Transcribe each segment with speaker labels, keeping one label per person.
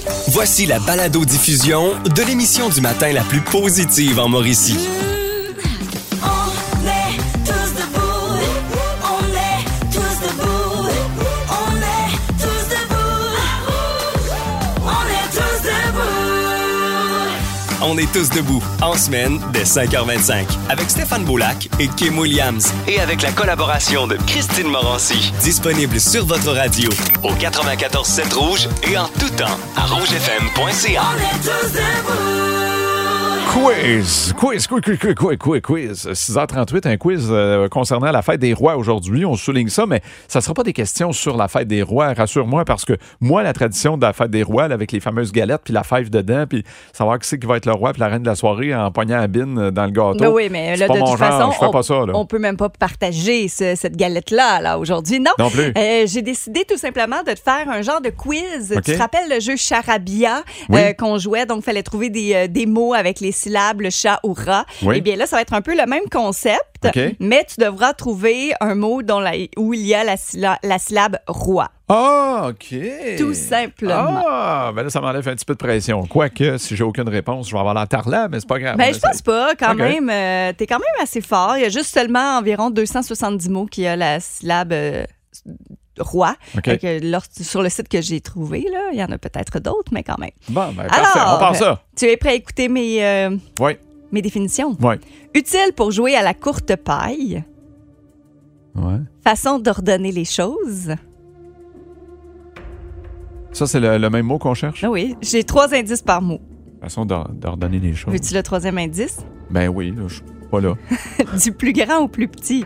Speaker 1: Voici la balado-diffusion de l'émission du matin la plus positive en Mauricie. On est tous debout, en semaine, dès 5h25, avec Stéphane Boulac et Kim Williams. Et avec la collaboration de Christine Morancy. Disponible sur votre radio, au 94.7 Rouge et en tout temps, à rougefm.ca. On est tous debout!
Speaker 2: Quiz. 6h38, un quiz concernant la fête des rois aujourd'hui. On souligne ça, mais ça ne sera pas des questions sur la fête des rois, rassure-moi, parce que moi, la tradition de la fête des rois, avec les fameuses galettes, puis la fève dedans, puis savoir qui c'est qui va être le roi puis la reine de la soirée en pognant la bine dans le gâteau.
Speaker 3: Ben oui, mais là,
Speaker 2: c'est pas
Speaker 3: de
Speaker 2: mon
Speaker 3: toute
Speaker 2: genre,
Speaker 3: façon,
Speaker 2: je fais pas ça, là.
Speaker 3: On peut même pas partager cette galette-là là, aujourd'hui. Non
Speaker 2: plus.
Speaker 3: J'ai décidé tout simplement de te faire un genre de quiz.
Speaker 2: Okay.
Speaker 3: Tu te rappelles le jeu Charabia qu'on jouait? Donc, il fallait trouver des mots avec les syllabes, le chat ou rat.
Speaker 2: Oui.
Speaker 3: Eh bien là, ça va être un peu le même concept,
Speaker 2: Okay.
Speaker 3: mais tu devras trouver un mot où il y a la syllabe roi.
Speaker 2: Ah, OK.
Speaker 3: Tout simplement.
Speaker 2: Ah, ben là, ça m'enlève un petit peu de pression. Quoique, si j'ai aucune réponse, je vais avoir l'air tarlable, mais c'est pas grave.
Speaker 3: Ben, je pense pas, quand
Speaker 2: Okay.
Speaker 3: même. T'es quand même assez fort. Il y a juste seulement environ 270 mots qui a la syllabe roi.
Speaker 2: Okay.
Speaker 3: Sur le site que j'ai trouvé, là, il y en a peut-être d'autres, mais quand même.
Speaker 2: Bon, ben, parfait. On part ça.
Speaker 3: Tu es prêt à écouter mes définitions?
Speaker 2: Oui.
Speaker 3: Utile pour jouer à la courte paille.
Speaker 2: Ouais.
Speaker 3: Façon d'ordonner les choses.
Speaker 2: Ça, c'est le même mot qu'on cherche?
Speaker 3: Ah oui, j'ai 3 indices par mot.
Speaker 2: Façon d'ordonner les choses.
Speaker 3: Veux-tu le 3e indice?
Speaker 2: Ben oui, là, je suis pas là.
Speaker 3: Du plus grand au plus petit.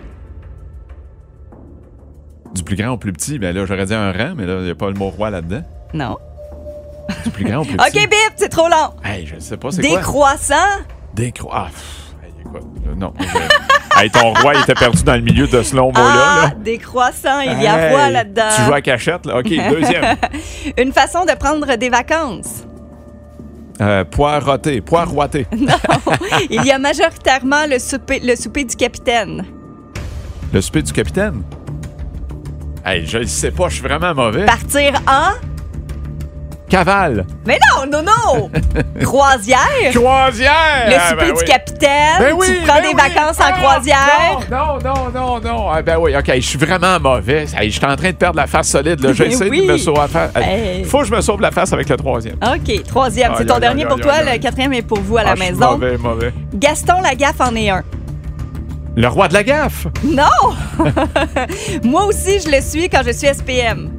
Speaker 2: Du plus grand au plus petit, ben là, j'aurais dit un rang, mais là, il n'y a pas le mot roi là-dedans.
Speaker 3: Non.
Speaker 2: Du plus grand au plus petit.
Speaker 3: OK, bip, c'est trop long.
Speaker 2: Hey, je sais pas, c'est quoi?
Speaker 3: Décroissant.
Speaker 2: Ah, hey, écoute, là, non. Hey, ton roi, il était perdu dans le milieu de ce long mot-là. Là.
Speaker 3: Décroissant, il y a roi là-dedans.
Speaker 2: Tu joues à cachette, là? OK, deuxième.
Speaker 3: Une façon de prendre des vacances.
Speaker 2: Poiroter.
Speaker 3: Non, il y a majoritairement le souper du capitaine.
Speaker 2: Le souper du capitaine? Hey, je le sais pas, je suis vraiment mauvais.
Speaker 3: Partir en...
Speaker 2: Cavale.
Speaker 3: Mais non! Croisière.
Speaker 2: Croisière!
Speaker 3: Le souper du capitaine.
Speaker 2: Ben oui,
Speaker 3: tu prends des vacances en croisière.
Speaker 2: Non. Ah, ben oui, OK, je suis vraiment mauvais. Hey, je suis en train de perdre la face solide. Là. J'essaie de me sauver la face.
Speaker 3: Hey.
Speaker 2: Faut que je me sauve la face avec le 3e.
Speaker 3: OK, 3e. C'est ton dernier pour toi. Le 4e est pour vous à la maison.
Speaker 2: Je suis mauvais.
Speaker 3: Gaston Lagaffe en est un.
Speaker 2: Le roi de la gaffe.
Speaker 3: Non! Moi aussi, je le suis quand je suis SPM.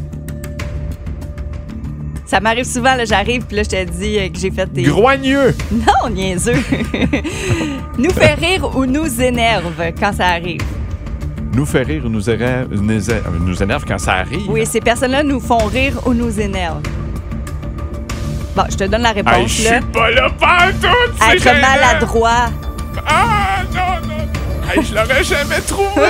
Speaker 3: Ça m'arrive souvent, là, j'arrive, puis là, je te dis que j'ai fait des...
Speaker 2: Groigneux.
Speaker 3: Non, niaiseux. Nous fait rire ou nous énerve quand ça arrive.
Speaker 2: Nous fait rire ou nous énerve quand ça arrive.
Speaker 3: Oui, ces personnes-là nous font rire ou nous énervent. Bon, je te donne la réponse,
Speaker 2: hey, je
Speaker 3: là.
Speaker 2: suis pas là pantoute, c'est
Speaker 3: Être
Speaker 2: gênant.
Speaker 3: maladroit.
Speaker 2: Ah, non. Hey, je l'aurais jamais trouvé.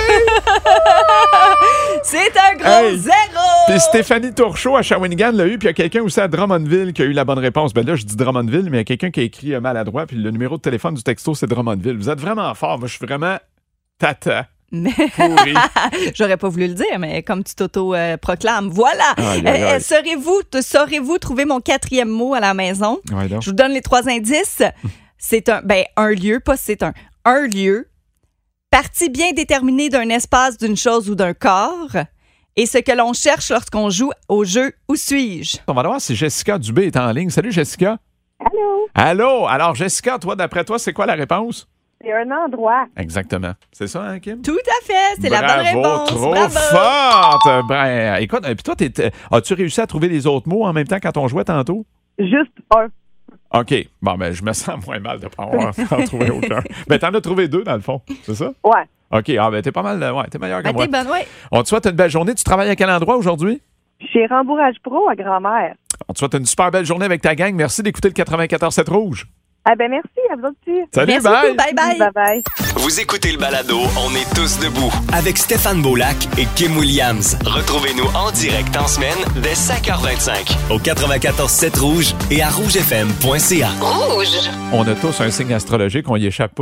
Speaker 3: C'est un gros zéro!
Speaker 2: Puis Stéphanie Tourchot à Shawinigan l'a eu, puis il y a quelqu'un aussi à Drummondville qui a eu la bonne réponse. Ben là, je dis Drummondville, mais il y a quelqu'un qui a écrit maladroit, puis le numéro de téléphone du texto, c'est Drummondville. Vous êtes vraiment fort. Moi, je suis vraiment tata. Pourri.
Speaker 3: J'aurais pas voulu le dire, mais comme tu t'auto-proclames. Voilà! Saurez-vous trouver mon 4e mot à la maison?
Speaker 2: Ouais, donc.
Speaker 3: Je vous donne les 3 indices. C'est un lieu, pas c'est un lieu. Partie bien déterminée d'un espace, d'une chose ou d'un corps. Et ce que l'on cherche lorsqu'on joue au jeu Où suis-je?
Speaker 2: On va voir si Jessica Dubé est en ligne. Salut, Jessica. Allô. Alors, Jessica, toi, d'après toi, c'est quoi la réponse?
Speaker 4: C'est un endroit.
Speaker 2: Exactement. C'est ça, hein, Kim?
Speaker 3: Tout à fait. C'est la bonne réponse.
Speaker 2: Trop
Speaker 3: Bravo.
Speaker 2: forte. Ben, écoute, puis toi, as-tu réussi à trouver les autres mots en même temps quand on jouait tantôt?
Speaker 4: Juste un.
Speaker 2: OK. Bon, ben, je me sens moins mal de ne pas en trouver aucun. Ben, t'en as trouvé 2, dans le fond. C'est ça?
Speaker 4: Ouais.
Speaker 2: OK. Ah, ben, t'es pas mal. Ouais, t'es meilleur que moi.
Speaker 3: T'es bonne, ouais.
Speaker 2: On te souhaite une belle journée. Tu travailles à quel endroit aujourd'hui?
Speaker 4: Chez Rembourrage Pro à Grand-Mère.
Speaker 2: On te souhaite une super belle journée avec ta gang. Merci d'écouter le 94.7 Rouge.
Speaker 4: Ah ben merci, à vous aussi.
Speaker 2: Salut,
Speaker 3: Merci
Speaker 2: bye.
Speaker 3: beaucoup, bye.
Speaker 4: Bye.
Speaker 1: Vous écoutez le balado On est tous debout avec Stéphane Boulac et Kim Williams. Retrouvez-nous en direct en semaine dès 5h25 au 94.7 Rouge et à rougefm.ca.
Speaker 2: On a tous un signe astrologique, on y échappe pas.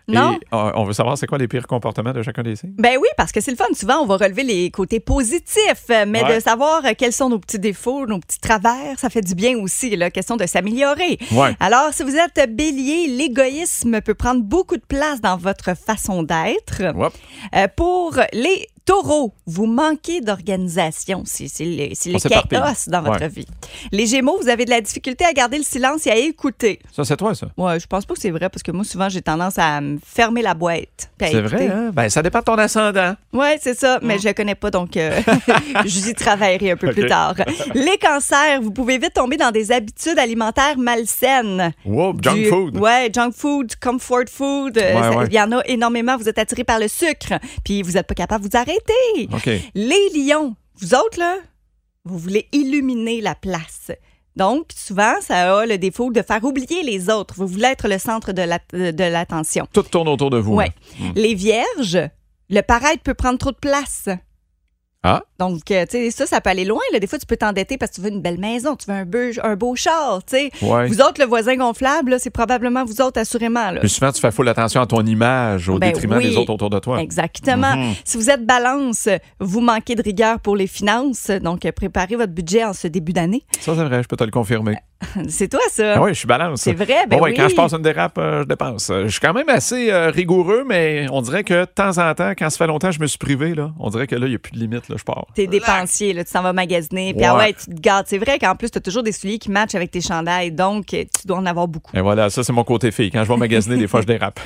Speaker 3: Non.
Speaker 2: Et on veut savoir c'est quoi les pires comportements de chacun des signes?
Speaker 3: Ben oui, parce que c'est le fun. Souvent, on va relever les côtés positifs, mais de savoir quels sont nos petits défauts, nos petits travers, ça fait du bien aussi, là, question de s'améliorer.
Speaker 2: Ouais.
Speaker 3: Alors, si vous êtes bélier, l'égoïsme peut prendre beaucoup de place dans votre façon d'être. Pour les taureaux, vous manquez d'organisation. C'est le chaos dans votre vie. Les gémeaux, vous avez de la difficulté à garder le silence et à écouter.
Speaker 2: Ça, c'est toi, ça?
Speaker 3: Ouais, je pense pas que c'est vrai parce que moi, souvent, j'ai tendance à me fermer la boîte.
Speaker 2: C'est vrai, hein? Ben, ça dépend de ton ascendant.
Speaker 3: Oui, c'est ça, mais je le connais pas, donc j'y travaillerai un peu plus tard. Les cancers, vous pouvez vite tomber dans des habitudes alimentaires malsaines.
Speaker 2: Wow, junk food.
Speaker 3: Oui, junk food, comfort food. Il y en a énormément. Vous êtes attirés par le sucre, puis vous n'êtes pas capable de vous arrêter.
Speaker 2: Okay.
Speaker 3: Les lions, vous autres, là, vous voulez illuminer la place. Donc, souvent, ça a le défaut de faire oublier les autres. Vous voulez être le centre de l'attention.
Speaker 2: Tout tourne autour de vous.
Speaker 3: Oui. Les vierges, le paraître peut prendre trop de place.
Speaker 2: Ah.
Speaker 3: Donc, tu sais, ça peut aller loin. Là. Des fois, tu peux t'endetter parce que tu veux une belle maison, tu veux un beau char, tu sais.
Speaker 2: Ouais.
Speaker 3: Vous autres, le voisin gonflable, là, c'est probablement vous autres, assurément. Là.
Speaker 2: Puis souvent, tu fais full attention à ton image au détriment des autres autour de toi.
Speaker 3: Exactement. Si vous êtes balance, vous manquez de rigueur pour les finances. Donc, préparez votre budget en ce début d'année.
Speaker 2: Ça, c'est vrai, je peux te le confirmer.
Speaker 3: C'est toi, ça.
Speaker 2: Ah oui, je suis balance.
Speaker 3: C'est vrai, ben oui.
Speaker 2: Quand je passe une dérape, je dépense. Je suis quand même assez rigoureux, mais on dirait que de temps en temps, quand ça fait longtemps que je me suis privé, là, on dirait que là, il n'y a plus de limite, là, je pars.
Speaker 3: T'es dépensier, là, tu t'en vas magasiner, puis tu te gardes. C'est vrai qu'en plus, tu as toujours des souliers qui matchent avec tes chandails, donc tu dois en avoir beaucoup.
Speaker 2: Et voilà, ça, c'est mon côté fille. Quand je vais magasiner, des fois, je dérape.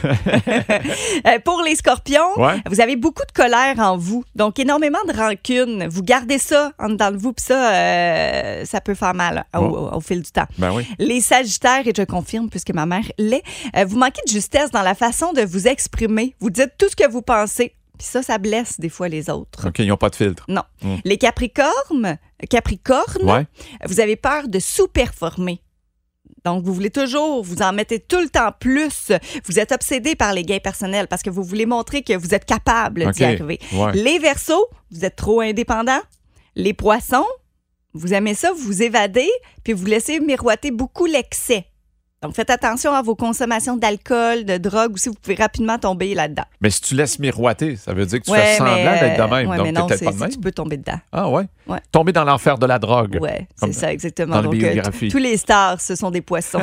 Speaker 3: Pour les scorpions, vous avez beaucoup de colère en vous, donc énormément de rancune. Vous gardez ça en dedans de vous, puis ça, ça peut faire mal au fil du temps.
Speaker 2: Ben oui.
Speaker 3: Les sagittaires, et je confirme puisque ma mère l'est, vous manquez de justesse dans la façon de vous exprimer. Vous dites tout ce que vous pensez. Puis ça blesse des fois les autres.
Speaker 2: OK, ils n'ont pas de filtre.
Speaker 3: Non. Les Capricornes, vous avez peur de sous-performer. Donc, vous voulez toujours, vous en mettez tout le temps plus. Vous êtes obsédé par les gains personnels parce que vous voulez montrer que vous êtes capable d'y arriver. Ouais. Les Verseaux, vous êtes trop indépendants. Les Poissons, vous aimez ça, vous vous évadez, puis vous laissez miroiter beaucoup l'excès. Donc, faites attention à vos consommations d'alcool, de drogue, aussi, vous pouvez rapidement tomber là-dedans.
Speaker 2: Mais si tu laisses miroiter, ça veut dire que tu fais semblant d'être de même. Donc,
Speaker 3: mais non,
Speaker 2: peut-être pas de même.
Speaker 3: Tu peux tomber dedans.
Speaker 2: Ah ouais? Tomber dans l'enfer de la drogue.
Speaker 3: Oui, c'est ça, exactement.
Speaker 2: Dans
Speaker 3: donc, tous les stars, ce sont des poissons.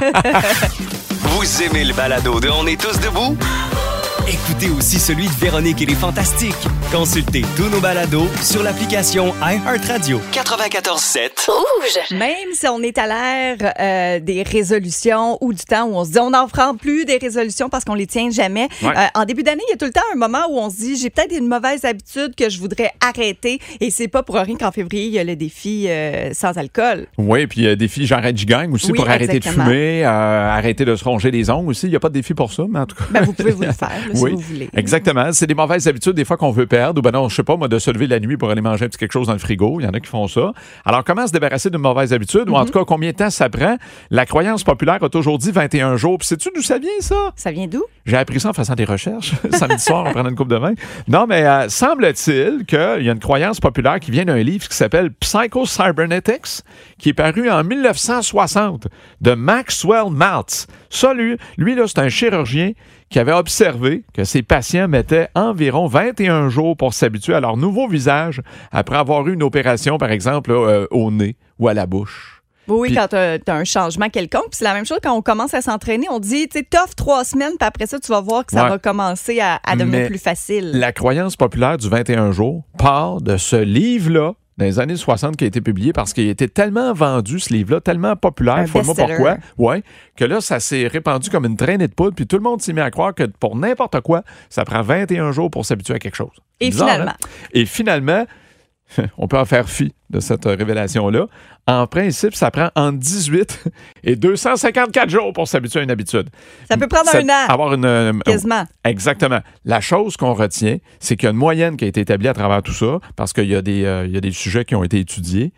Speaker 1: Vous aimez le balado de On est tous debout? Écoutez aussi celui de Véronique et les Fantastiques. Consultez tous nos balados sur l'application iHeartRadio. 94.7
Speaker 3: Rouge. Même si on est à l'ère des résolutions ou du temps où on se dit on n'en fera plus des résolutions parce qu'on les tient jamais. En début d'année, il y a tout le temps un moment où on se dit j'ai peut-être une mauvaise habitude que je voudrais arrêter. Et c'est pas pour rien qu'en février, il y a le défi sans alcool.
Speaker 2: Oui, puis il y a le défi j'arrête, je gagne aussi pour arrêter de fumer, arrêter de se ronger les ongles aussi. Il n'y a pas de défi pour ça, mais en tout cas.
Speaker 3: Ben, vous pouvez vous le faire. Si vous voulez.
Speaker 2: Exactement. C'est des mauvaises habitudes des fois qu'on veut perdre ou ben non, je sais pas moi de se lever la nuit pour aller manger un petit quelque chose dans le frigo, il y en a qui font ça. Alors comment se débarrasser d'une mauvaise habitude ou en tout cas combien de temps ça prend? La croyance populaire a toujours dit 21 jours. Puis sais-tu d'où ça vient ça?
Speaker 3: Ça vient d'où?
Speaker 2: J'ai appris ça en faisant des recherches samedi soir en prenant une coupe de vin. Non mais semble-t-il qu'il y a une croyance populaire qui vient d'un livre qui s'appelle Psycho-Cybernetics qui est paru en 1960 de Maxwell Maltz. Ça lui là, c'est un chirurgien qui avait observé que ses patients mettaient environ 21 jours pour s'habituer à leur nouveau visage après avoir eu une opération, par exemple, au nez ou à la bouche.
Speaker 3: Oui, quand tu as un changement quelconque. Puis c'est la même chose quand on commence à s'entraîner. On dit, tu sais, t'offres 3 semaines, puis après ça, tu vas voir que ça va commencer à devenir plus facile.
Speaker 2: La croyance populaire du 21 jours part de ce livre-là, dans les années 60 qui a été publié parce qu'il était tellement vendu, ce livre-là, tellement populaire, faut-moi pourquoi, que là, ça s'est répandu comme une traînée de poudre, puis tout le monde s'est mis à croire que pour n'importe quoi, ça prend 21 jours pour s'habituer à quelque chose.
Speaker 3: Et
Speaker 2: bizarre,
Speaker 3: finalement?
Speaker 2: Hein? Et finalement, on peut en faire fi de cette révélation-là. En principe, ça prend entre 18 et 254 jours pour s'habituer à une habitude.
Speaker 3: Ça peut prendre un an.
Speaker 2: Avoir une,
Speaker 3: quasiment.
Speaker 2: Exactement. La chose qu'on retient, c'est qu'il y a une moyenne qui a été établie à travers tout ça, parce qu'il y a des sujets qui ont été étudiés,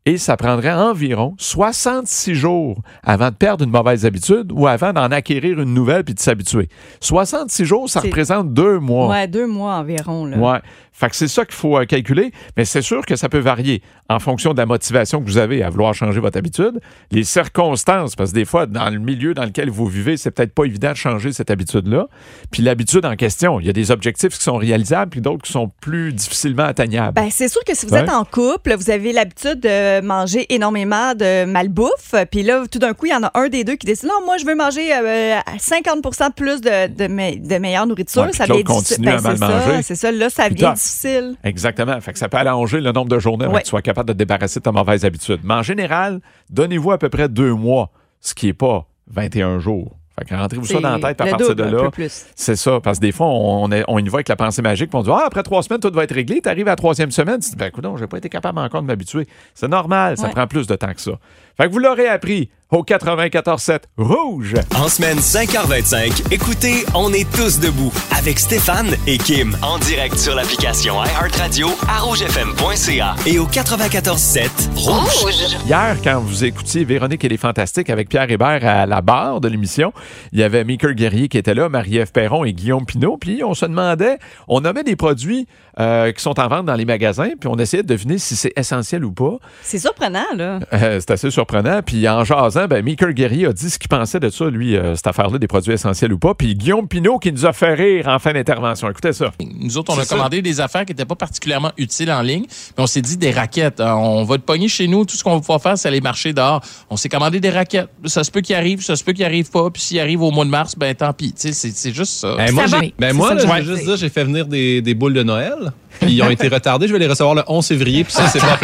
Speaker 2: Et ça prendrait environ 66 jours avant de perdre une mauvaise habitude ou avant d'en acquérir une nouvelle puis de s'habituer. 66 jours, ça représente 2 mois.
Speaker 3: Ouais, 2 mois environ. Là.
Speaker 2: Ouais. Fait que c'est ça qu'il faut calculer, mais c'est sûr que ça peut varier en fonction de la motivation que vous avez à vouloir changer votre habitude, les circonstances, parce que des fois, dans le milieu dans lequel vous vivez, c'est peut-être pas évident de changer cette habitude-là. Puis l'habitude en question, il y a des objectifs qui sont réalisables puis d'autres qui sont plus difficilement atteignables.
Speaker 3: Ben, c'est sûr que si vous êtes en couple, vous avez l'habitude de manger énormément de malbouffe, puis là, tout d'un coup, il y en a un des deux qui décide « Non, moi, je veux manger 50% plus de meilleure nourriture.
Speaker 2: Ouais, »
Speaker 3: Ça
Speaker 2: vient
Speaker 3: difficile.
Speaker 2: à mal manger.
Speaker 3: C'est ça. Là, ça devient difficile.
Speaker 2: Exactement. Fait que ça peut allonger le nombre de journées avant que tu sois capable de te débarrasser de ta mauvaise habitude. Mais en général, donnez-vous à peu près 2 mois, ce qui n'est pas 21 jours. Fait que rentrez-vous ça dans la tête à partir de là. C'est ça. Parce que des fois, on y va avec la pensée magique, puis on dit après 3 semaines, tout va être réglé. Tu arrives à la 3e semaine, tu te dis écoute, je n'ai pas été capable encore de m'habituer. C'est normal, ça prend plus de temps que ça. Fait que vous l'aurez appris au 94.7 Rouge.
Speaker 1: En semaine 5h25, écoutez On est tous debout avec Stéphane et Kim en direct sur l'application iHeartRadio à rougefm.ca et au 94.7 Rouge.
Speaker 2: Hier, quand vous écoutiez Véronique et les Fantastiques avec Pierre Hébert à la barre de l'émission, il y avait Mika Guerrier qui était là, Marie-Ève Perron et Guillaume Pinault, puis on se demandait, on nommait des produits qui sont en vente dans les magasins, puis on essayait de deviner si c'est essentiel ou pas.
Speaker 3: C'est surprenant, là.
Speaker 2: C'est assez surprenant. Puis en jasant, Mika Guerrier a dit ce qu'il pensait de ça, lui, cette affaire-là, des produits essentiels ou pas. Puis Guillaume Pinault qui nous a fait rire en fin d'intervention. Écoutez ça.
Speaker 5: Nous autres, on a commandé des affaires qui n'étaient pas particulièrement utiles en ligne, mais on s'est dit des raquettes. On va te pogner chez nous, tout ce qu'on va pouvoir faire, c'est aller marcher dehors. On s'est commandé des raquettes. Ça se peut qu'il arrive, ça se peut qu'il arrive pas. Puis s'il arrive au mois de mars, tant pis. C'est juste ça.
Speaker 6: Moi, je veux juste dire, j'ai fait venir des boules de Noël. Puis ils ont été retardés. Je vais les recevoir le 11 février. Puis ça, c'est pas...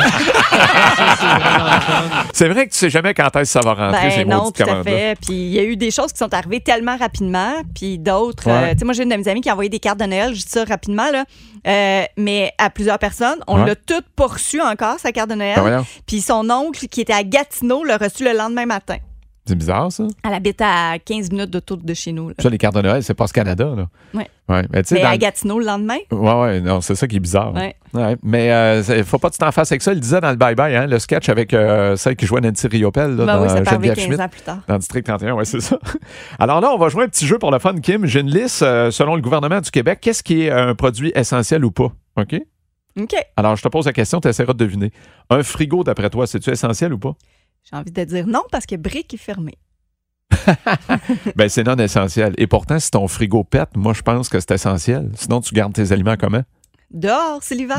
Speaker 2: C'est vrai que tu sais jamais quand est-ce que ça va rentrer, ces
Speaker 3: non,
Speaker 2: maudites
Speaker 3: tout à
Speaker 2: commandes-là.
Speaker 3: fait. Puis il y a eu des choses qui sont arrivées tellement rapidement, puis d'autres... tu sais, moi, j'ai une de mes amies qui a envoyé des cartes de Noël, je dis ça rapidement, là, mais à plusieurs personnes. On l'a toutes pas reçu encore, sa carte de Noël. Puis son oncle, qui était à Gatineau, l'a reçu le lendemain matin.
Speaker 2: C'est bizarre, ça.
Speaker 3: Elle habite à 15 minutes d'auto de chez nous. Là.
Speaker 2: Ça, les cartes de Noël, c'est pas ce Canada, là.
Speaker 3: Oui.
Speaker 2: Ouais.
Speaker 3: Mais à Gatineau le lendemain?
Speaker 2: Oui, non, c'est ça qui est bizarre.
Speaker 3: Ouais.
Speaker 2: Ouais. Mais il faut pas que tu t'en fasses avec ça. Il disait dans le bye-bye, hein, le sketch avec celle qui jouait Nancy Riopelle là, dans
Speaker 3: ça peut arriver
Speaker 2: Geneviève
Speaker 3: 15
Speaker 2: Schmidt,
Speaker 3: ans plus tard.
Speaker 2: dans District 31, oui, c'est ça. Alors là, on va jouer un petit jeu pour le fun, Kim. J'ai une liste, selon le gouvernement du Québec, qu'est-ce qui est un produit essentiel ou pas? OK?
Speaker 3: OK.
Speaker 2: Alors, je te pose la question, tu essaieras de deviner. Un frigo, d'après toi, c'est-tu essentiel ou pas?
Speaker 3: J'ai envie de dire non, parce que Brick est fermé.
Speaker 2: C'est non essentiel. Et pourtant, si ton frigo pète, moi, je pense que c'est essentiel. Sinon, tu gardes tes aliments comment?
Speaker 3: Dehors, c'est l'hiver.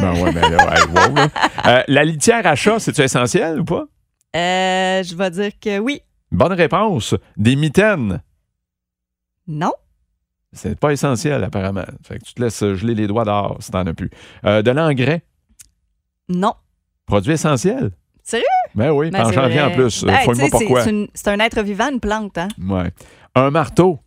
Speaker 2: La litière à chat, c'est-tu essentiel ou pas?
Speaker 3: Je vais dire que oui.
Speaker 2: Bonne réponse. Des mitaines.
Speaker 3: Non.
Speaker 2: C'est pas essentiel, apparemment. Fait que tu te laisses geler les doigts dehors si t'en as plus. De l'engrais.
Speaker 3: Non.
Speaker 2: Produit essentiel.
Speaker 3: Sérieux?
Speaker 2: Ben oui, en janvier en plus. Faut-moi pourquoi.
Speaker 3: C'est un être vivant, une plante, hein?
Speaker 2: Ouais. Un marteau.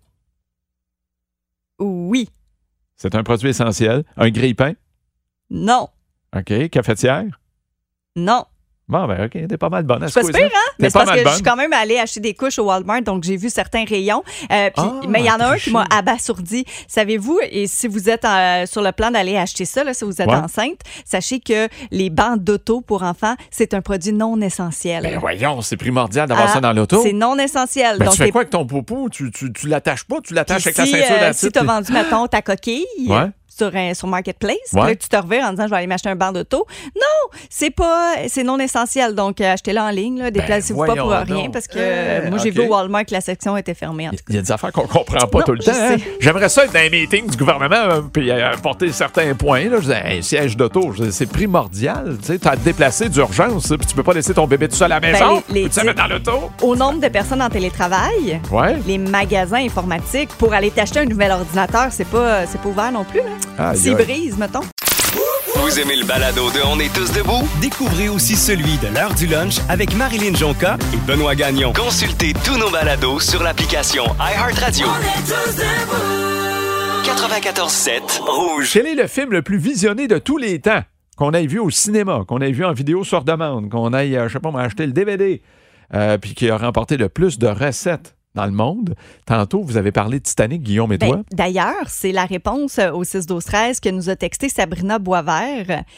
Speaker 3: Oui.
Speaker 2: C'est un produit essentiel. Un grille-pain.
Speaker 3: Non.
Speaker 2: OK. Cafetière.
Speaker 3: Non.
Speaker 2: Bon, OK, t'es pas mal bonne.
Speaker 3: C'est pas super, hein? Mais c'est parce que je suis quand même allée acheter des couches au Walmart, donc j'ai vu certains rayons. Mais il y en a un qui m'a abasourdi. Savez-vous, et si vous êtes sur le plan d'aller acheter ça, là, si vous êtes enceinte, sachez que les bancs d'auto pour enfants, c'est un produit non essentiel.
Speaker 2: Ben voyons, c'est primordial d'avoir ça dans l'auto.
Speaker 3: C'est non essentiel.
Speaker 2: Donc tu fais quoi avec ton poupou? Tu l'attaches pas? Tu l'attaches avec la ceinture d'acide?
Speaker 3: Si tu as vendu, mettons, ta coquille... Sur Marketplace, puis là, tu te revires en disant je vais aller m'acheter un banc d'auto. Non, c'est non essentiel. Donc, achetez-le en ligne. Là, déplacez-vous pas pour rien parce que moi, j'ai vu au Walmart que la section était fermée.
Speaker 2: Il y a des affaires qu'on comprend pas tout le temps. Hein? J'aimerais ça être dans les meetings du gouvernement puis apporter certains points. Là. Je disais, un siège d'auto, c'est primordial. Tu as à te déplacer d'urgence puis tu peux pas laisser ton bébé tout seul à la maison. Tu te mettre dans l'auto.
Speaker 3: Au nombre de personnes en télétravail, les magasins informatiques, pour aller t'acheter un nouvel ordinateur, c'est pas ouvert non plus. Là. S'il brise, mettons.
Speaker 1: Vous aimez le balado de On est tous debout? Découvrez aussi celui de l'heure du lunch avec Marilyn Jonca et Benoît Gagnon. Consultez tous nos balados sur l'application iHeartRadio. On est tous debout! 94.7 Rouge.
Speaker 2: Quel est le film le plus visionné de tous les temps? Qu'on ait vu au cinéma, qu'on ait vu en vidéo sur demande, qu'on aille, je sais pas, acheter le DVD, puis qui a remporté le plus de recettes dans le monde. Tantôt, vous avez parlé de Titanic, Guillaume et toi.
Speaker 3: D'ailleurs, c'est la réponse au 6-12-13 que nous a texté Sabrina Boisvert.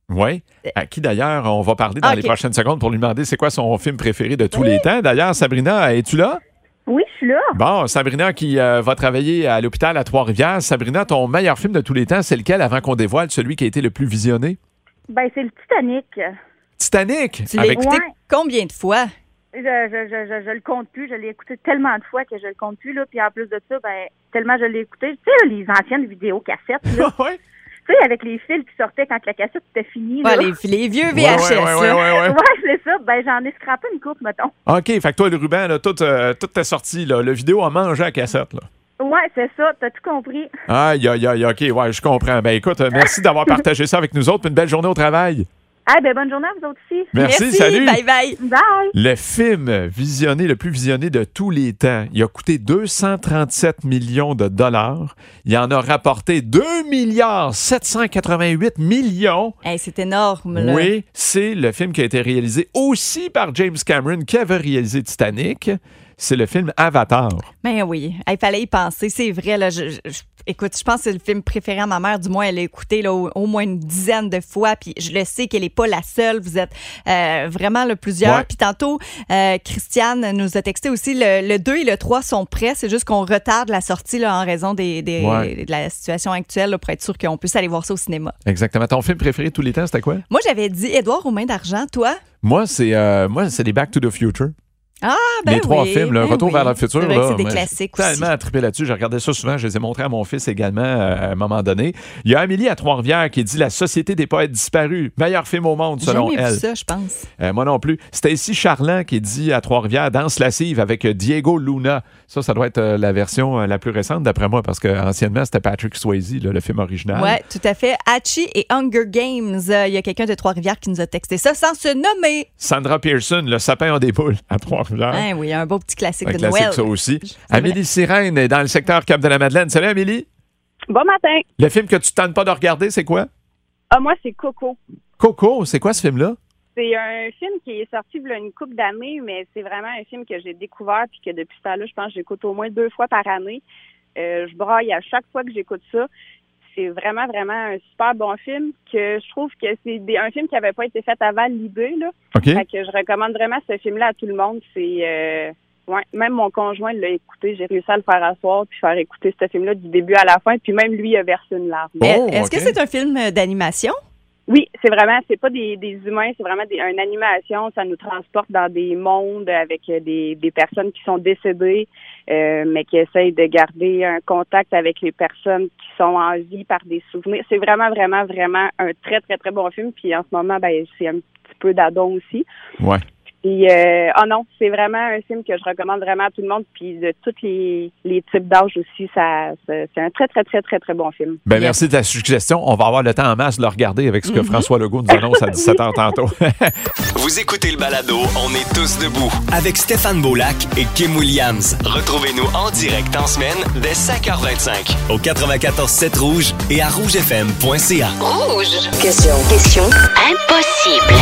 Speaker 2: Oui. À qui, d'ailleurs, on va parler dans les prochaines secondes pour lui demander c'est quoi son film préféré de tous les temps. D'ailleurs, Sabrina, es-tu là?
Speaker 4: Oui, je suis là.
Speaker 2: Bon, Sabrina qui va travailler à l'hôpital à Trois-Rivières. Sabrina, ton meilleur film de tous les temps, c'est lequel avant qu'on dévoile celui qui a été le plus visionné?
Speaker 4: Ben, c'est le Titanic.
Speaker 2: Titanic?
Speaker 3: Tu l'as écouté combien de fois?
Speaker 4: Je le compte plus. Je l'ai écouté tellement de fois que je le compte plus. Là. Puis en plus de ça, ben, tellement je l'ai écouté. Tu sais, les anciennes vidéocassettes, là.
Speaker 2: Oui.
Speaker 4: Tu sais, avec les fils qui sortaient quand la cassette était finie. Là.
Speaker 3: Ouais, les vieux VHS.
Speaker 2: Ouais,
Speaker 4: c'est ça. Ben, j'en ai scrappé une coupe, mettons.
Speaker 2: OK, fait que toi, le ruban, là, tout est sorti. Là. Le vidéo a mangé à la cassette. Là.
Speaker 4: Ouais, c'est ça. T'as tout compris.
Speaker 2: Aïe, OK, ouais, je comprends. Ben écoute, merci d'avoir partagé ça avec nous autres. Une belle journée au travail.
Speaker 4: Ah, ben bonne journée à vous autres aussi.
Speaker 2: Merci, salut.
Speaker 3: Bye.
Speaker 4: Bye.
Speaker 2: Le film le plus visionné de tous les temps, il a coûté 237 millions de dollars. Il en a rapporté 2 788 millions.
Speaker 3: Hey, c'est énorme, là.
Speaker 2: Oui, c'est le film qui a été réalisé aussi par James Cameron, qui avait réalisé Titanic. C'est le film Avatar.
Speaker 3: Ben oui, il fallait y penser. C'est vrai, là. Écoute, je pense que c'est le film préféré à ma mère. Du moins, elle l'a écouté là, au moins une dizaine de fois. Puis je le sais qu'elle n'est pas la seule. Vous êtes vraiment là, plusieurs.
Speaker 2: Ouais.
Speaker 3: Puis tantôt, Christiane nous a texté aussi. Le 2 et le 3 sont prêts. C'est juste qu'on retarde la sortie là, en raison de la situation actuelle là, pour être sûr qu'on puisse aller voir ça au cinéma.
Speaker 2: Exactement. Ton film préféré de tous les temps, c'était quoi?
Speaker 3: Moi, j'avais dit Édouard aux mains d'argent. Toi?
Speaker 2: Moi, c'est les Back to the Future.
Speaker 3: Ah, ben
Speaker 2: les trois films, le Retour vers le futur.
Speaker 3: C'est vrai que
Speaker 2: là,
Speaker 3: c'est des classiques
Speaker 2: j'ai
Speaker 3: aussi.
Speaker 2: tellement trippé là-dessus. J'ai regardé ça souvent. Je les ai montrés à mon fils également à un moment donné. Il y a Amélie à Trois-Rivières qui dit La Société des poètes disparus. Meilleur film au monde, selon
Speaker 3: elle. J'ai jamais
Speaker 2: elle.
Speaker 3: vu ça, je pense.
Speaker 2: Moi non plus. Stacy Charland qui dit à Trois-Rivières Danse lascive avec Diego Luna. Ça doit être la version la plus récente, d'après moi, parce qu'anciennement, c'était Patrick Swayze, le film original.
Speaker 3: Oui, tout à fait. Hachi et Hunger Games. Il y a quelqu'un de Trois-Rivières qui nous a texté ça sans se nommer.
Speaker 2: Sandra Pearson, Le sapin en des boules à Trois-Rivières.
Speaker 3: Ah, oui, un beau petit classique
Speaker 2: un
Speaker 3: de
Speaker 2: classique,
Speaker 3: Noël.
Speaker 2: ça aussi. Amélie Sirène est dans le secteur Cap-de-la-Madeleine. Salut, Amélie.
Speaker 4: Bon matin.
Speaker 2: Le film que tu ne tentes pas de regarder, c'est quoi?
Speaker 4: Ah, moi, c'est Coco.
Speaker 2: Coco, c'est quoi ce film-là?
Speaker 4: C'est un film qui est sorti il y a une couple d'années, mais c'est vraiment un film que j'ai découvert puis que depuis ce temps-là, je pense que j'écoute au moins 2 fois par année. Je braille à chaque fois que j'écoute ça. C'est vraiment, vraiment un super bon film que je trouve que c'est un film qui n'avait pas été fait avant l'idée, là.
Speaker 2: OK.
Speaker 4: Fait que je recommande vraiment ce film-là à tout le monde. C'est... même mon conjoint l'a écouté. J'ai réussi à le faire asseoir puis faire écouter ce film-là du début à la fin. Puis même lui a versé une larme.
Speaker 3: Est-ce
Speaker 2: OK.
Speaker 3: que c'est un film d'animation?
Speaker 4: Oui, c'est pas des humains, c'est vraiment une animation. Ça nous transporte dans des mondes avec des personnes qui sont décédées, mais qui essayent de garder un contact avec les personnes qui sont en vie par des souvenirs. C'est vraiment, vraiment, vraiment un très, très, très bon film. Puis en ce moment, c'est un petit peu d'adon aussi.
Speaker 2: Ouais.
Speaker 4: Puis, non, c'est vraiment un film que je recommande vraiment à tout le monde. Puis de tous les types d'âge aussi, c'est un très, très, très, très, très bon film.
Speaker 2: Ben, merci de ta suggestion. On va avoir le temps en masse de le regarder avec ce que François Legault nous annonce à 17h tantôt.
Speaker 1: Vous écoutez le balado On est tous debout avec Stéphane Beaulac et Kim Williams. Retrouvez-nous en direct en semaine dès 5h25 au 94.7 Rouge et à rougefm.ca.
Speaker 7: Rouge. Question impossible.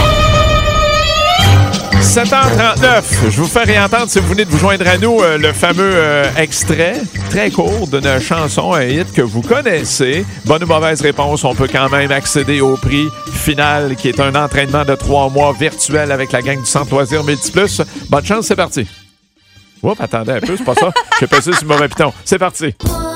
Speaker 2: 7h39, je vous fais réentendre, si vous venez de vous joindre à nous, le fameux extrait très court d'une chanson, un hit que vous connaissez. Bonne ou mauvaise réponse, on peut quand même accéder au prix final, qui est un entraînement de 3 mois virtuel avec la gang du Centre Loisirs Multiplus. Bonne chance, c'est parti. Oups, attendez un peu, c'est pas ça. J'ai passé sur le mauvais piton. C'est parti.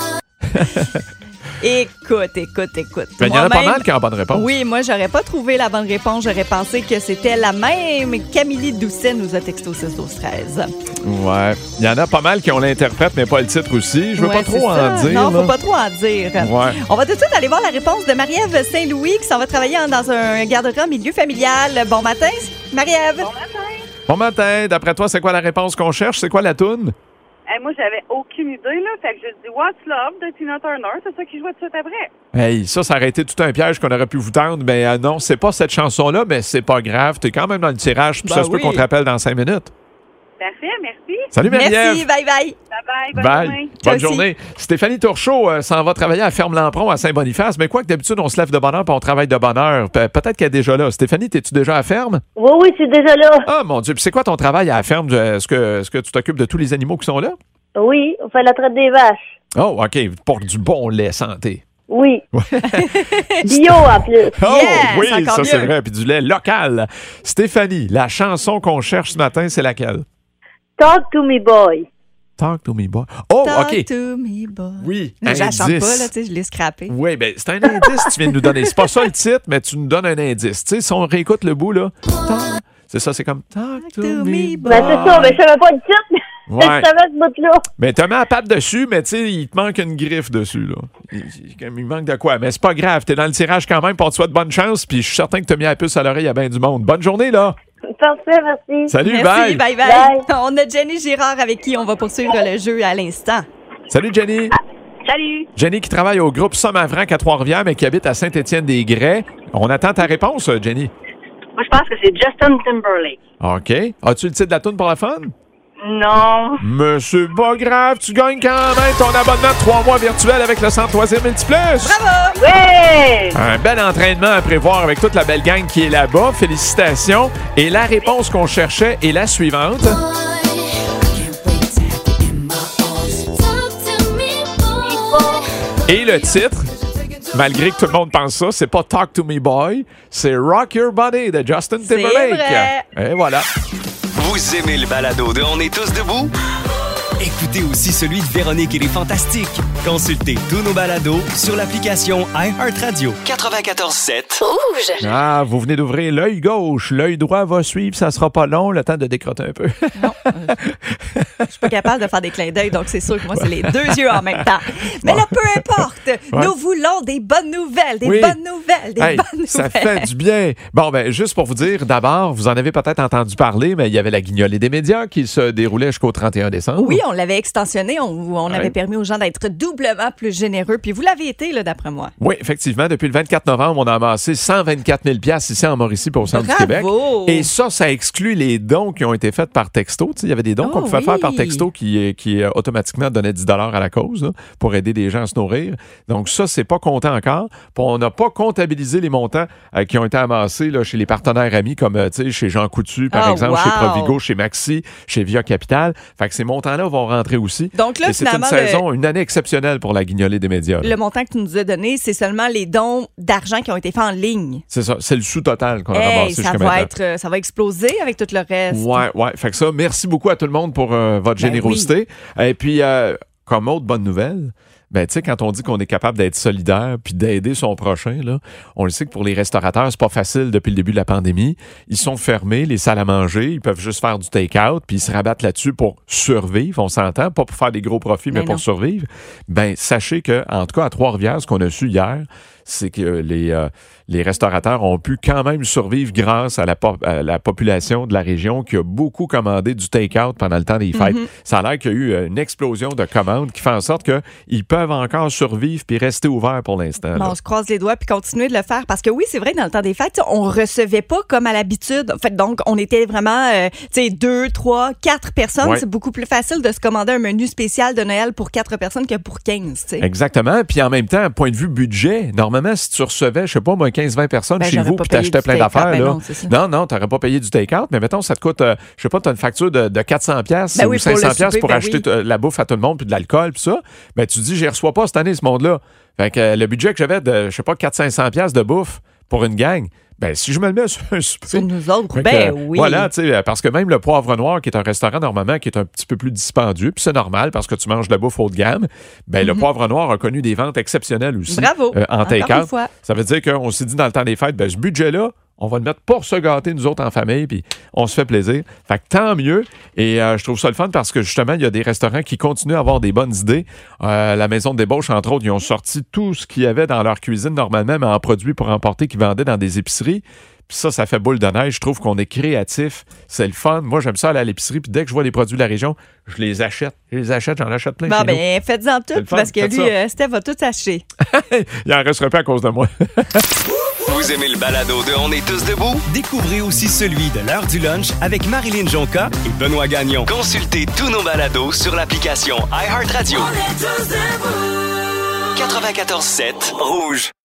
Speaker 3: Écoute.
Speaker 2: Ben, il y en a pas mal qui ont la bonne réponse.
Speaker 3: Oui, moi, j'aurais pas trouvé la bonne réponse. J'aurais pensé que c'était la même. Camille Doucet nous a texté au 6-12-13.
Speaker 2: Ouais. Il y en a pas mal qui ont l'interprète, mais pas le titre aussi. Je veux pas trop en dire.
Speaker 3: Non, faut
Speaker 2: là.
Speaker 3: pas trop en dire.
Speaker 2: Ouais.
Speaker 3: On va tout de suite aller voir la réponse de Marie-Ève Saint-Louis qui s'en va travailler dans un garderie en milieu familial. Bon matin, Marie-Ève.
Speaker 2: Bon matin. D'après toi, c'est quoi la réponse qu'on cherche? C'est quoi la toune?
Speaker 4: Moi, j'avais aucune idée, là. Fait que j'ai dit What's Love de Tina Turner. C'est ça qui jouait tout de suite après.
Speaker 2: Hey, ça aurait été tout un piège qu'on aurait pu vous tendre, mais non, c'est pas cette chanson-là, mais c'est pas grave. T'es quand même dans le tirage, puis
Speaker 3: Ben
Speaker 2: ça se peut
Speaker 3: oui.
Speaker 2: qu'on te rappelle dans 5 minutes.
Speaker 4: Parfait, merci.
Speaker 2: Salut Marie-Ève!
Speaker 3: Merci, bye.
Speaker 4: Bye-bye. Bonne
Speaker 2: Bye.
Speaker 4: journée.
Speaker 3: Toi
Speaker 2: Bonne
Speaker 3: aussi.
Speaker 2: journée. Stéphanie Tourchaud s'en va travailler à Ferme-Lampron à Saint-Boniface, mais quoi que d'habitude, on se lève de bonne heure puis on travaille de bonne heure. Peut-être qu'elle est déjà là. Stéphanie, t'es-tu déjà à Ferme?
Speaker 8: Oui, je suis déjà là.
Speaker 2: Ah, mon Dieu. Puis c'est quoi ton travail à la Ferme? Est-ce que tu t'occupes de tous les animaux qui sont là?
Speaker 8: Oui, on fait la traite des vaches.
Speaker 2: Oh, OK. Pour du bon lait santé.
Speaker 8: Oui. Bio en plus.
Speaker 2: Oh,
Speaker 3: Yes,
Speaker 2: oui,
Speaker 3: encore
Speaker 2: ça c'est
Speaker 3: mieux.
Speaker 2: vrai. Puis du lait local. Stéphanie, la chanson qu'on cherche ce matin, c'est laquelle?
Speaker 8: Talk to me, boy.
Speaker 2: Talk to me, boy. Oh,
Speaker 3: Talk
Speaker 2: OK.
Speaker 3: to me, boy.
Speaker 2: Oui,
Speaker 3: Je la chante
Speaker 2: indice.
Speaker 3: pas, là, tu sais, je l'ai scrappé.
Speaker 2: Oui, bien, c'est un indice que tu viens de nous donner. C'est pas ça le titre, mais tu nous donnes un indice. Tu sais, si on réécoute le bout, là, c'est ça, c'est comme Talk to me, boy.
Speaker 8: Ben, c'est ça, mais je savais pas le titre.
Speaker 2: Ouais.
Speaker 8: Je savais ce bout-là.
Speaker 2: Mais t'as mis la patte dessus, mais tu sais, il te manque une griffe dessus, là. Il manque de quoi? Mais c'est pas grave, t'es dans le tirage quand même, pour te souhaiter bonne chance, puis je suis certain que t'as mis la puce à l'oreille à bien du monde. Bonne journée, là!
Speaker 8: Parfait, merci.
Speaker 2: Salut,
Speaker 3: Merci,
Speaker 2: bye!
Speaker 3: bye. On a Jenny Girard avec qui on va poursuivre le jeu à l'instant.
Speaker 2: Salut, Jenny!
Speaker 4: Salut!
Speaker 2: Jenny qui travaille au groupe Somme à Vrac à Trois-Rivières, mais qui habite à Saint-Étienne-des-Grès. On attend ta réponse, Jenny.
Speaker 9: Moi, je pense que c'est Justin Timberlake.
Speaker 2: OK. As-tu le titre de la toune pour la fun?
Speaker 9: Non.
Speaker 2: Mais c'est pas grave, tu gagnes quand même ton abonnement de 3 mois virtuel avec le Centre Loisirs Multiplus.
Speaker 3: Bravo!
Speaker 9: Ouais!
Speaker 2: Un bel entraînement à prévoir avec toute la belle gang qui est là-bas. Félicitations. Et la réponse qu'on cherchait est la suivante. Et le titre, malgré que tout le monde pense ça, c'est pas Talk to Me Boy, c'est Rock Your Body de Justin Timberlake.
Speaker 3: vrai.
Speaker 2: Et voilà.
Speaker 1: Vous aimez le balado de On est tous debout? Écoutez aussi celui de Véronique et les Fantastiques. Consultez tous nos balados sur l'application iHeartRadio. 94.7.
Speaker 7: Rouge.
Speaker 2: Ah, vous venez d'ouvrir l'œil gauche. L'œil droit va suivre, ça sera pas long, le temps de décrotter un peu.
Speaker 3: Non, je suis pas capable de faire des clins d'œil, donc c'est sûr que moi, c'est les deux yeux en même temps. Mais là, peu importe, nous voulons des bonnes nouvelles, des bonnes nouvelles, des
Speaker 2: Hey,
Speaker 3: bonnes nouvelles.
Speaker 2: ça fait du bien. Bon, ben, juste pour vous dire, d'abord, vous en avez peut-être entendu parler, mais il y avait la guignolée des médias qui se déroulait jusqu'au 31 décembre.
Speaker 3: Oui, on l'avait extensionné, on avait permis aux gens d'être doublement plus généreux, puis vous l'avez été, là, d'après moi.
Speaker 2: Oui, effectivement. Depuis le 24 novembre, on a amassé 124 000 $ ici en Mauricie pour au centre du Québec. Et ça exclut les dons qui ont été faits par texto. Tu sais, il y avait des dons qu'on pouvait faire par texto qui automatiquement donnaient 10 $ à la cause là, pour aider des gens à se nourrir. Donc ça, c'est pas compté encore. Puis on n'a pas comptabilisé les montants qui ont été amassés là, chez les partenaires amis comme tu sais, chez Jean Coutu, par exemple, chez Provigo, chez Maxi, chez Via Capital. Fait que ces montants-là vont rentrer aussi.
Speaker 3: Donc là,
Speaker 2: et c'est une saison, une année exceptionnelle pour la guignolée des médias. Là.
Speaker 3: Le montant que tu nous as donné, c'est seulement les dons d'argent qui ont été faits en ligne.
Speaker 2: C'est ça, c'est le sous-total qu'on a ramassé jusqu'à maintenant.
Speaker 3: Ça va exploser avec tout le reste.
Speaker 2: Ouais. Fait que ça, merci beaucoup à tout le monde pour votre générosité. Oui. Et puis, comme autre bonne nouvelle, ben, tu sais, quand on dit qu'on est capable d'être solidaire puis d'aider son prochain, là, on le sait que pour les restaurateurs, c'est pas facile depuis le début de la pandémie. Ils sont fermés, les salles à manger, ils peuvent juste faire du take-out puis ils se rabattent là-dessus pour survivre, on s'entend, pas pour faire des gros profits, mais pour survivre. Ben, sachez que, en tout cas, à Trois-Rivières, ce qu'on a su hier, c'est que les restaurateurs ont pu quand même survivre grâce à la population de la région qui a beaucoup commandé du take-out pendant le temps des fêtes. Ça a l'air qu'il y a eu une explosion de commandes qui fait en sorte qu'ils peuvent encore survivre puis rester ouverts pour l'instant.
Speaker 3: Bon, on se croise les doigts puis continuer de le faire parce que oui, c'est vrai que dans le temps des fêtes, on recevait pas comme à l'habitude. En fait, donc, on était vraiment, 2, 3, 4 personnes. Ouais. C'est beaucoup plus facile de se commander un menu spécial de Noël pour 4 personnes que pour 15. T'sais.
Speaker 2: Exactement. Puis en même temps, point de vue budget, normalement, si tu recevais, je sais pas, moi, 15-20 personnes chez vous puis t'achetais plein d'affaires, là. Non, t'aurais pas payé du take-out, mais mettons, ça te coûte, je sais pas, t'as une facture de 400$ ou 500$ pour acheter la bouffe à tout le monde puis de l'alcool puis ça. Ben, tu dis, j'y reçois pas cette année, ce monde-là. Fait que le budget que j'avais de, je sais pas, 400-500$ de bouffe pour une gang, ben, si je me le mets sur un souper...
Speaker 3: Sur nous autres, oui.
Speaker 2: Voilà, tu sais, parce que même le Poivre Noir, qui est un restaurant normalement qui est un petit peu plus dispendieux, puis c'est normal parce que tu manges de la bouffe haut de gamme, ben le Poivre Noir a connu des ventes exceptionnelles aussi.
Speaker 3: Bravo!
Speaker 2: En take-out. Ça veut dire qu'on s'est dit dans le temps des fêtes, ben ce budget-là, on va le mettre pour se gâter, nous autres, en famille, puis on se fait plaisir. Fait que tant mieux. Et je trouve ça le fun parce que, justement, il y a des restaurants qui continuent à avoir des bonnes idées. La Maison de débauche, entre autres, ils ont sorti tout ce qu'il y avait dans leur cuisine, normalement, mais en produits pour emporter qu'ils vendaient dans des épiceries. Puis ça fait boule de neige. Je trouve qu'on est créatif. C'est le fun. Moi, j'aime ça aller à l'épicerie. Puis dès que je vois des produits de la région, je les achète. J'en achète plein.
Speaker 3: Bon, ben, faites-en tout parce que lui, Steph va tout acheter.
Speaker 2: Il en restera pas à cause de moi.
Speaker 1: Vous aimez le balado de On est tous debout? Découvrez aussi celui de l'heure du lunch avec Marilyn Jonca et Benoît Gagnon. Consultez tous nos balados sur l'application iHeartRadio. 94.7 Rouge.